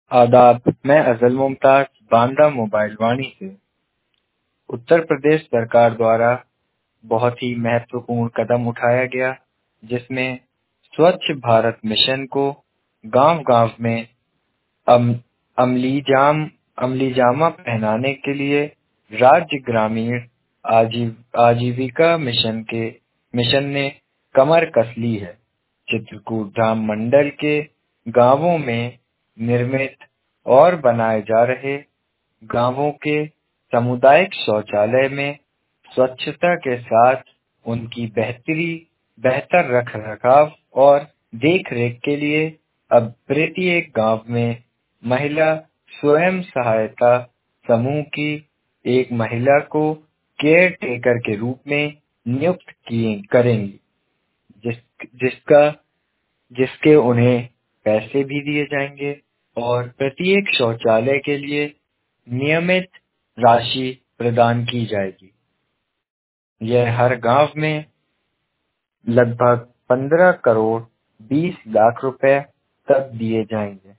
आदाब, मैं अज़ल मुमताज बांदा मोबाइल वाणी से। उत्तर प्रदेश सरकार द्वारा बहुत ही महत्वपूर्ण कदम उठाया गया, जिसमें स्वच्छ भारत मिशन को गांव-गांव में अम, अमलीजामा पहनाने के लिए राज्य ग्रामीण आजीविका मिशन ने कमर कस ली है। चित्रकूट धाम मंडल के गांवों में निर्मित और बनाए जा रहे गांवों के सामुदायिक शौचालय में स्वच्छता के साथ उनकी बेहतर रखरखाव और देख-रेख के लिए अब प्रत्येक गांव में महिला स्वयं सहायता समूह की एक महिला को केयर टेकर के रूप में नियुक्त करेंगी, जिसके उन्हें पैसे भी दिए जाएंगे और प्रत्येक शौचालय के लिए नियमित राशि प्रदान की जाएगी। यह हर गांव में लगभग 15 करोड़ 20 लाख रुपए तक दिए जाएंगे।